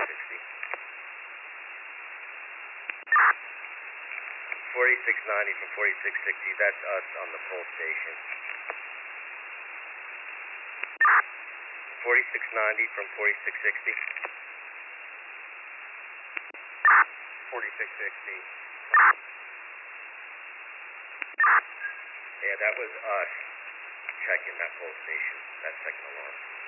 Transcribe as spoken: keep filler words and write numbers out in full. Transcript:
sixty. forty-six ninety from forty-six sixty, that's us on the pole station. forty-six ninety from forty-six sixty. forty-six sixty. Yeah, that was us checking that pole station, that second alarm.